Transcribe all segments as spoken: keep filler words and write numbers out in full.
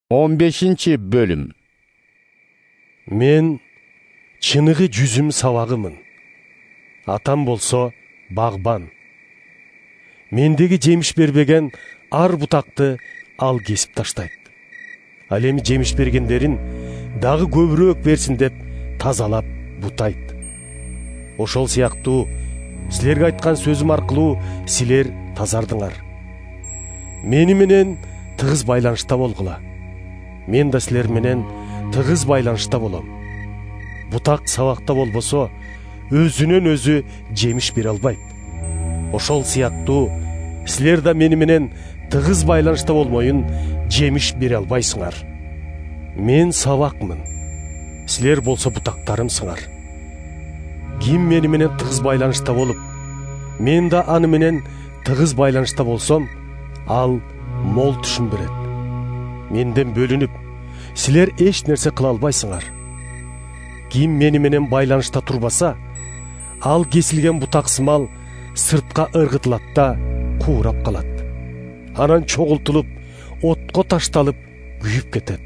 он бешинчи бөлүм. Мен чыныгы жүзүм сабагымын. Атам болсо багбан. Мендеги жемиш бербеген ар бутакты ал кесип таштайт. Ал эми жемиш бергендерин дагы көбүрөөк берсин деп тазалап бутайт. Ошол сыяктуу силерге айткан сөзүм аркылуу силер тазардыңар. Мени менен тыгыз байланышта болгула. Мен да силер менен тыгыз байланышта болом. Бутак сабакта болбосо өзүнөн өзү жемиш бере албайт. Ошол сыяктуу силер да мени менен тыгыз байланышта болмоюн жемиш бере албайсыңар. Мен сабакмын. Силер болсо бутактарымсыңар. Ким мени менен тыгыз байланышта болуп, мен да аны менен тыгыз байланышта болсом, ал мол түшүм берет. Менден бөлүнүп, силер эч нерсе кыла албайсыңар. Ким мени менен байланышта турбаса, ал кесилген бутаксымал сыртка ыргытылат да куурап калат. Анан чогултулуп, отко ташталып, күйүп кетет.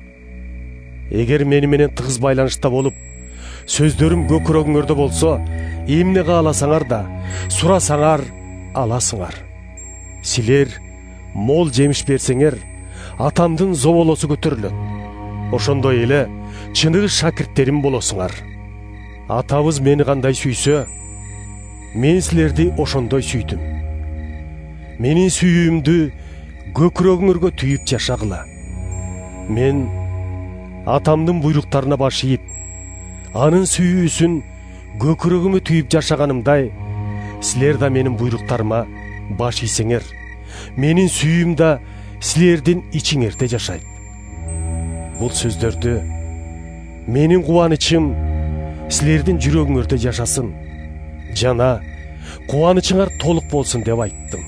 Эгер мени менен тыгыз байланышта болуп, сөздөрүм көкүрөгүңөрдө болсо, эмне кааласаңар да, сурасаңар аласыңар. Силер мол жемиш берсеңер, атамдын зоболосу көтөрүлөт. Ошондой эле чыныгы шакирттерим болосуңар. Атабыз мени кандай сүйсө, мен силерди ошондой сүйдүм. Менин сүйүүмдү көкүрөгүңөргө түйүп жашагыла. Мен атамдын буйруктарына баш ийип, анын сүйүүсүн көкүрөгүмө түйүп жашаганымдай, силер да менин буйруктарыма баш ийсеңер, менин сүйүүм да силердин ичиңерде жашайт. Бул сөздөрдү менин кубанычым силердин жүрөгүңөрдө жашасын, жана кубанычыңар толук болсун деп айттым.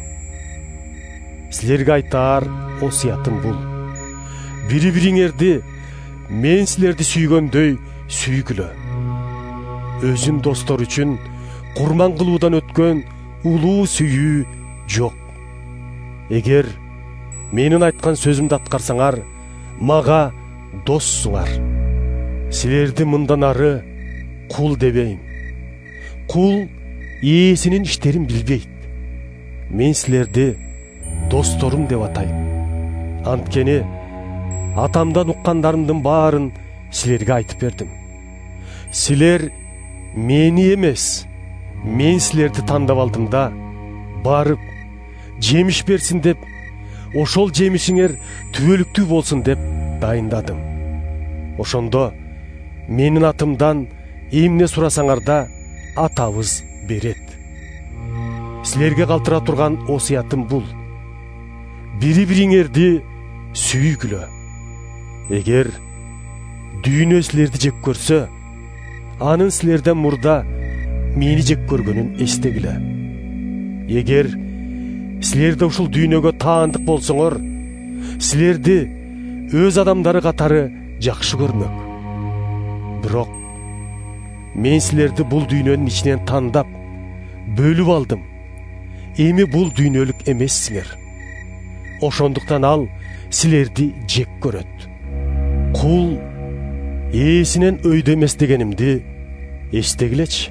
Силерге айтаар осуятым бул: бири-бириңерди мен силерди сүйгөндөй сүйгүлө. Өзүн достор үчүн курман кылуудан өткөн улуу сүйүү жок. Эгер менин айткан сөзүмдү аткарсаңар, мага доссуңар. Силерди мындан ары кул дебейм. Кул ээсинин иштерин билбейт. Мен силерди досторум деп атайм. Анткени атамдан уккандарымдын баарын силерге айтып бердим. Силер мени эмес, мен силерди тандап алдым да, барып жемиш берсин деп, ошол жемишиңер түбөлүктүү болсун деп дайындадым. Ошондо менин атымдан эмне сурасаңар да атабыз берет. Силерге калтыра турган осуятым бул: бири-бириңерди сүйгүлө. Эгер дүйнө силерди жек көрсө, анын силерден мурда мени жек көргөнүн эстегиле. Эгер силерде ушул дүйнөгө таандык болсоңор, силерди өз адамдары катары жакшы көрмөк. Бирок мен силерди бул дүйнөнүн ичинен тандап, бөлүп алдым. Эми бул дүйнөлүк эмессиңер. Ошондуктан ал силерди жек көрөт. Кул ээсинен өйдө эмес дегенимди эстегилечи.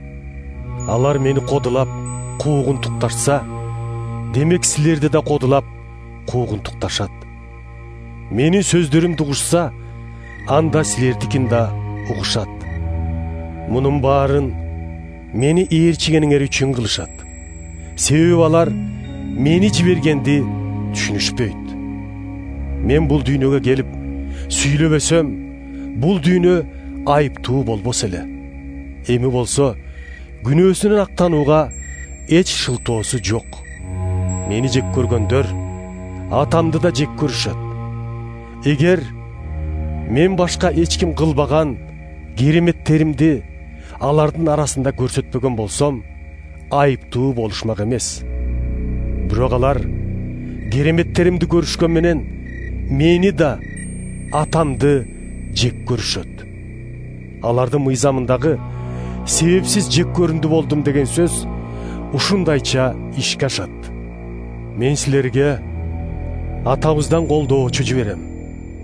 Алар мени кодулап, куугун тукташса, демек силерди да кодулап, куугун тукташат. Менин сөздөрүмдү угушса, анда силердикин да угушат. Мунун баарын мени ээрчигениңер үчүн кылышат. Себеби алар мени жибергенди түшүнүшпөйт. Мен бул дүйнөгө келип сүйлөбөсөм, бул дүйнө айыптуу болбос эле. Эми болсо күнөөсүнөн актанууга эч шылтоосу жок. Мени жек көргөндөр атамды да жек көрүшөт. Эгер мен башка эч ким кылбаган кереметтеримди алардын арасында көрсөтпөгөн болсом, айыптуу болушмак эмес. Бирок алар кереметтеримди көрүшкөн менен мени да атамды жек көрүшөт. Алардын мыйзамындагы себепсиз жек көрүндү болдум деген сөз ушундайча ишке ашат. Мен силерге атабыздан колдоочу жиберем.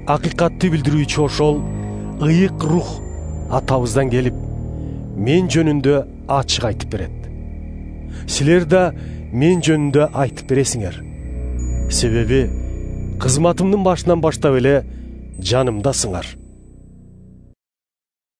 акыйкатты билдирүүчү ошол ыйык рух атабыздан келип, мен жөнүндө ачык айтып берет. Силер да мен жөнүндө айтып бересиңер. Себеби кызматымдын башынан баштап эле жанымдасыңар.